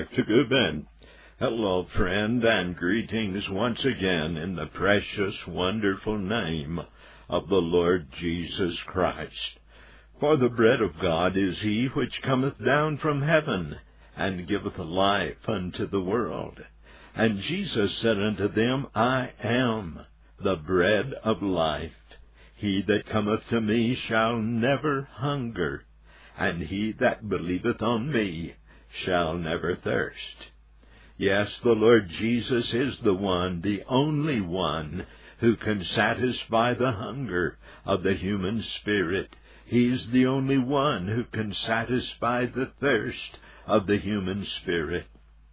Dr. Goodman. Hello, friend, and greetings once again in the precious, wonderful name of the Lord Jesus Christ. For the bread of God is he which cometh down from heaven, and giveth life unto the world. And Jesus said unto them, I am the bread of life. He that cometh to me shall never hunger, and he that believeth on me shall never thirst. Yes, the Lord Jesus is the one, the only one, who can satisfy the hunger of the human spirit. He's the only one who can satisfy the thirst of the human spirit.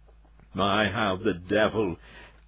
My, how the devil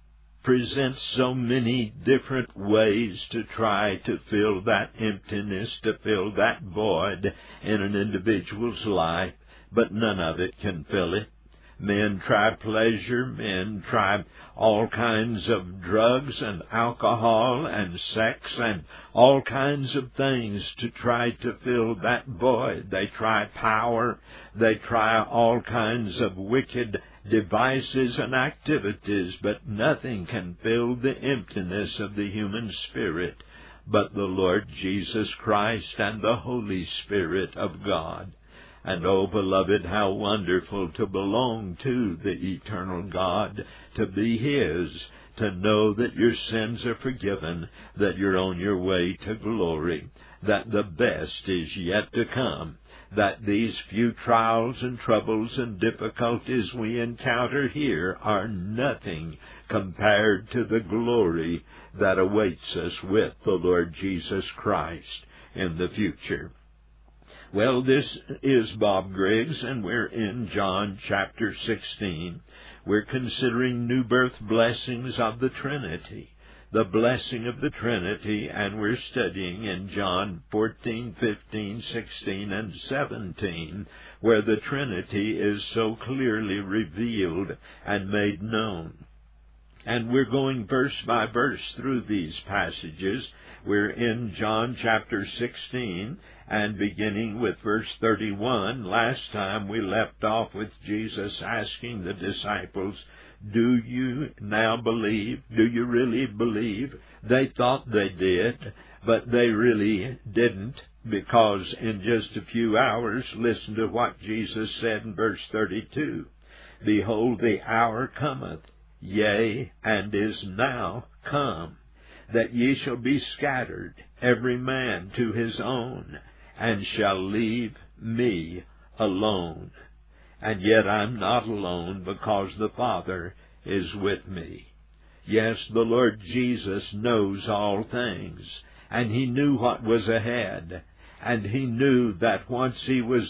presents so many different ways to try to fill that emptiness, to fill that void in an individual's life, but none of it can fill it. Men try pleasure, men try all kinds of drugs and alcohol and sex and all kinds of things to try to fill that void. They try power, they try all kinds of wicked devices and activities, but nothing can fill the emptiness of the human spirit but the Lord Jesus Christ and the Holy Spirit of God. And oh, beloved, how wonderful to belong to the eternal God, to be His, to know that your sins are forgiven, that you're on your way to glory, that the best is yet to come, that these few trials and troubles and difficulties we encounter here are nothing compared to the glory that awaits us with the Lord Jesus Christ in the future. Well, this is Bob Griggs, and we're in John chapter 16. We're considering new birth blessings of the Trinity, the blessing of the Trinity, and we're studying in John 14, 15, 16, and 17, where the Trinity is so clearly revealed and made known. And we're going verse by verse through these passages. We're in John chapter 16, and beginning with verse 31, last time we left off with Jesus asking the disciples, do you now believe? Do you really believe? They thought they did, but they really didn't, because in just a few hours, listen to what Jesus said in verse 32. Behold, the hour cometh, yea, and is now come, that ye shall be scattered, every man to his own, and shall leave me alone. And yet I'm not alone, because the Father is with me. Yes, the Lord Jesus knows all things, and He knew what was ahead, and He knew that once He was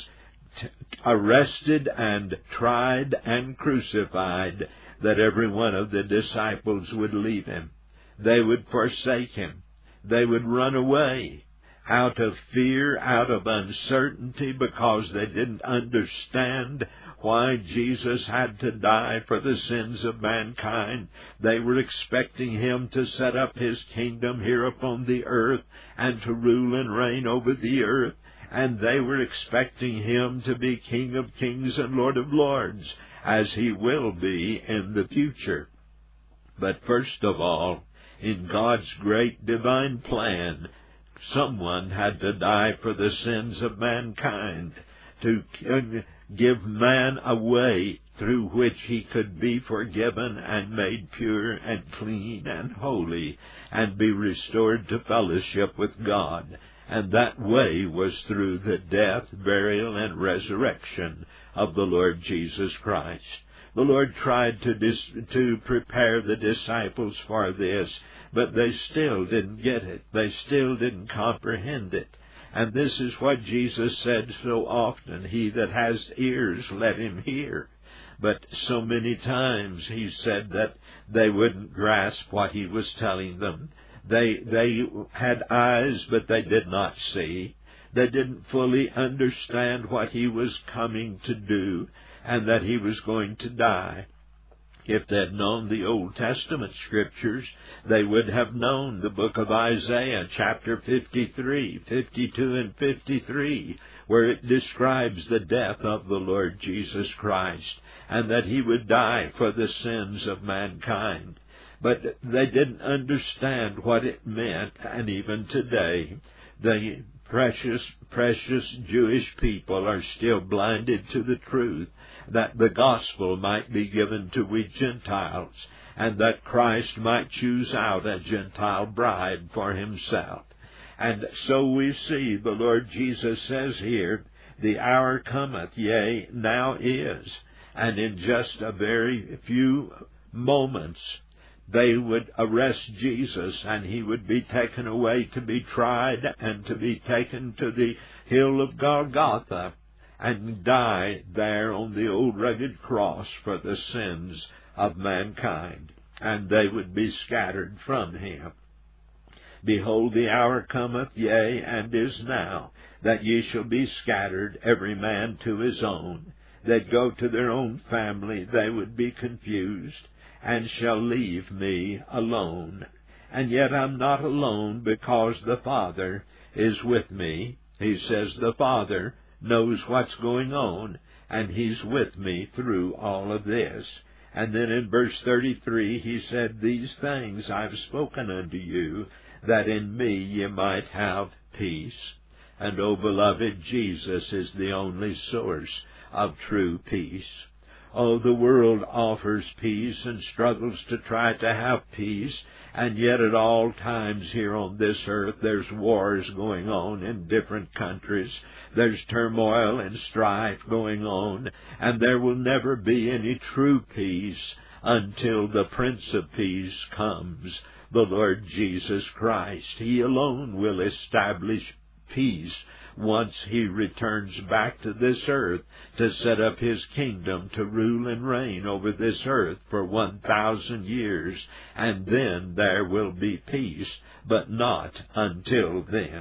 arrested and tried and crucified, that every one of the disciples would leave Him. They would forsake Him. They would run away out of fear, out of uncertainty, because they didn't understand why Jesus had to die for the sins of mankind. They were expecting Him to set up His kingdom here upon the earth and to rule and reign over the earth. And they were expecting Him to be King of kings and Lord of lords, as He will be in the future. But first of all, in God's great divine plan, someone had to die for the sins of mankind, to give man a way through which he could be forgiven and made pure and clean and holy and be restored to fellowship with God. And that way was through the death, burial, and resurrection of the Lord Jesus Christ. The Lord tried to prepare the disciples for this, but they still didn't get it. They still didn't comprehend it. And this is what Jesus said so often, he that has ears, let him hear. But so many times He said that they wouldn't grasp what He was telling them. They had eyes, but they did not see. They didn't fully understand what He was coming to do, and that He was going to die. If they had known the Old Testament Scriptures, they would have known the book of Isaiah, chapter 53, 52, and 53, where it describes the death of the Lord Jesus Christ and that he would die for the sins of mankind. But they didn't understand what it meant, and even today, the precious Jewish people are still blinded to the truth that the gospel might be given to we Gentiles, and that Christ might choose out a Gentile bride for himself. And so we see the Lord Jesus says here, the hour cometh, yea, now is. And in just a very few moments, they would arrest Jesus, and he would be taken away to be tried and to be taken to the hill of Golgotha and die there on the old rugged cross for the sins of mankind. And they would be scattered from him. Behold, the hour cometh, yea, and is now, that ye shall be scattered, every man to his own. They'd go to their own family, they would be confused, and shall leave me alone. And yet I'm not alone, because the Father is with me. He says the Father knows what's going on, and he's with me through all of this. And then in verse 33, he said, these things I've spoken unto you, that in me ye might have peace. And, O beloved, Jesus is the only source of true peace. Oh, the world offers peace and struggles to try to have peace, and yet at all times here on this earth there's wars going on in different countries. There's turmoil and strife going on, and there will never be any true peace until the Prince of Peace comes, the Lord Jesus Christ. He alone will establish peace once he returns back to this earth to set up his kingdom, to rule and reign over this earth for 1,000 years. And then there will be peace, but not until then.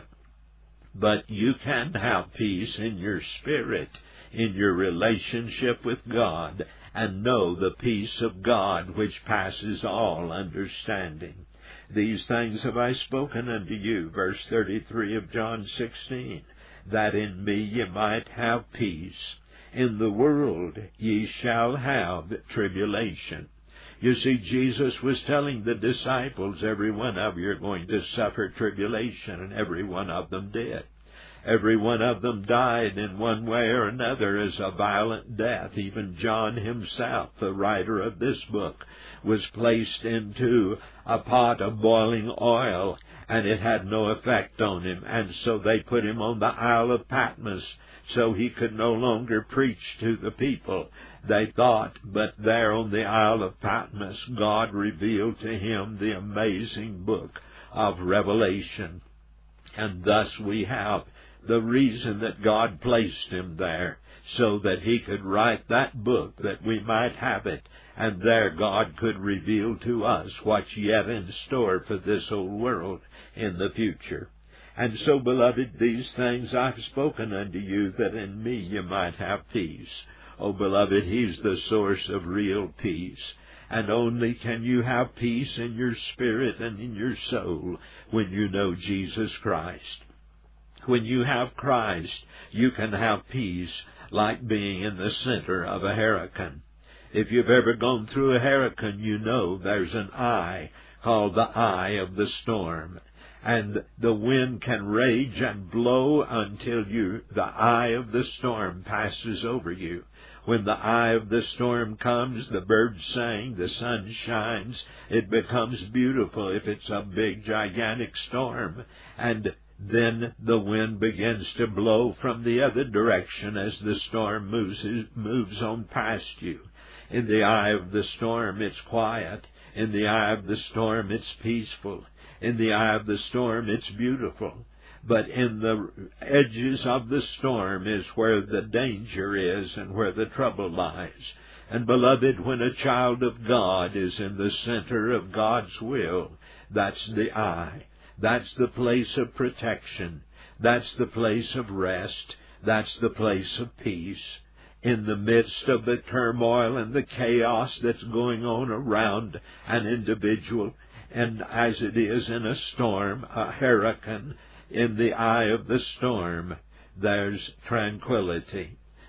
But you can have peace in your spirit, in your relationship with God, and know the peace of God which passes all understanding. These things have I spoken unto you, verse 33 of John 16, that in me ye might have peace. In the world ye shall have tribulation. You see, Jesus was telling the disciples, every one of you are going to suffer tribulation, and every one of them did. Every one of them died in one way or another as a violent death. Even John himself, the writer of this book, was placed into a pot of boiling oil, and it had no effect on him. And so they put him on the Isle of Patmos so he could no longer preach to the people, they thought. But there on the Isle of Patmos, God revealed to him the amazing book of Revelation. And thus we have the reason that God placed him there, so that he could write that book, that we might have it, and there God could reveal to us what's yet in store for this old world in the future. And so, beloved, these things I've spoken unto you, that in me you might have peace. Oh, beloved, he's the source of real peace. And only can you have peace in your spirit and in your soul when you know Jesus Christ. When you have Christ, you can have peace like being in the center of a hurricane. If you've ever gone through a hurricane, you know there's an eye called the eye of the storm. And the wind can rage and blow until the eye of the storm passes over you. When the eye of the storm comes, the birds sing, the sun shines, it becomes beautiful if it's a big, gigantic storm. And then the wind begins to blow from the other direction as the storm moves on past you. In the eye of the storm, it's quiet. In the eye of the storm, it's peaceful. In the eye of the storm, it's beautiful. But in the edges of the storm is where the danger is and where the trouble lies. And beloved, when a child of God is in the center of God's will, that's the eye. That's the place of protection. That's the place of rest. That's the place of peace. In the midst of the turmoil and the chaos that's going on around an individual, and as it is in a storm, a hurricane, in the eye of the storm, there's tranquility.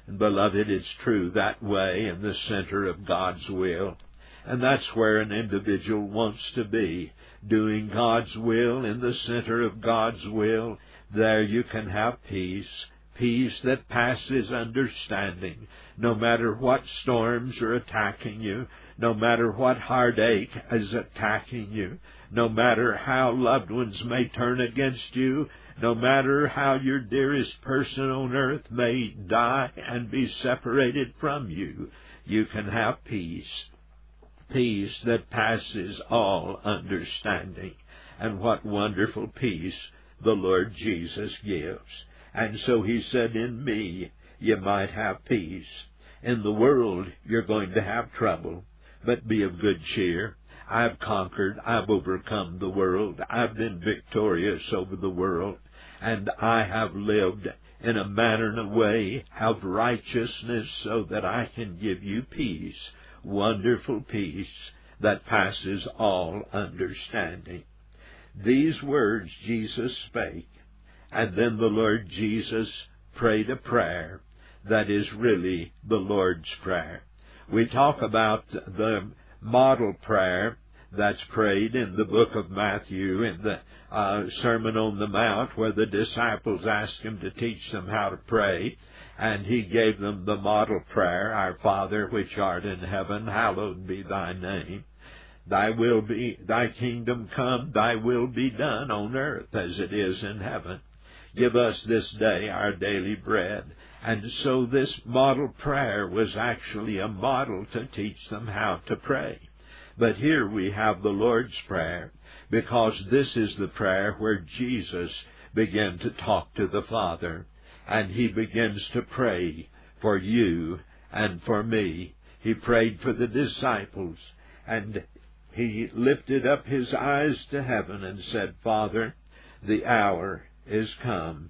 And beloved, it's true that way in the center of God's will. And that's where an individual wants to be, doing God's will in the center of God's will. There you can have peace, peace that passes understanding. No matter what storms are attacking you, no matter what heartache is attacking you, no matter how loved ones may turn against you, no matter how your dearest person on earth may die and be separated from you, you can have peace. Peace that passes all understanding. And what wonderful peace the Lord Jesus gives. And so he said, in me you might have peace. In the world you're going to have trouble, but be of good cheer. I've conquered, I've overcome the world, I've been victorious over the world, and I have lived in a manner and a way of righteousness so that I can give you peace. Wonderful peace that passes all understanding. These words Jesus spake, and then the Lord Jesus prayed a prayer that is really the Lord's Prayer. We talk about the model prayer that's prayed in the book of Matthew in the Sermon on the Mount, where the disciples asked him to teach them how to pray. And he gave them the model prayer, Our Father which art in heaven, hallowed be thy name. Thy kingdom come, thy will be done on earth as it is in heaven. Give us this day our daily bread. And so this model prayer was actually a model to teach them how to pray. But here we have the Lord's Prayer, because this is the prayer where Jesus began to talk to the Father. And he begins to pray for you and for me. He prayed for the disciples, and he lifted up his eyes to heaven and said, Father, the hour is come.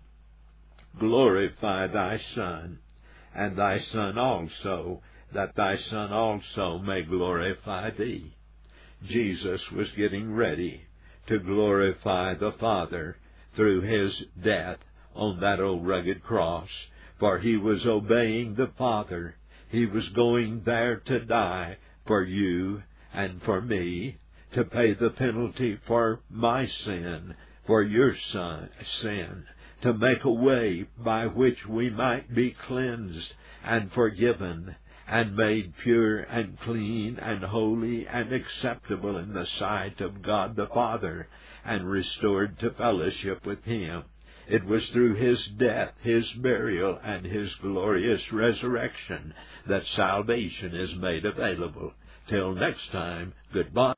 Glorify thy Son, and thy Son also, that thy Son also may glorify thee. Jesus was getting ready to glorify the Father through his death on that old rugged cross, for he was obeying the Father. He was going there to die for you and for me, to pay the penalty for my sin, for your sin, to make a way by which we might be cleansed and forgiven and made pure and clean and holy and acceptable in the sight of God the Father, and restored to fellowship with him. It was through his death, his burial, and his glorious resurrection that salvation is made available. Till next time, goodbye.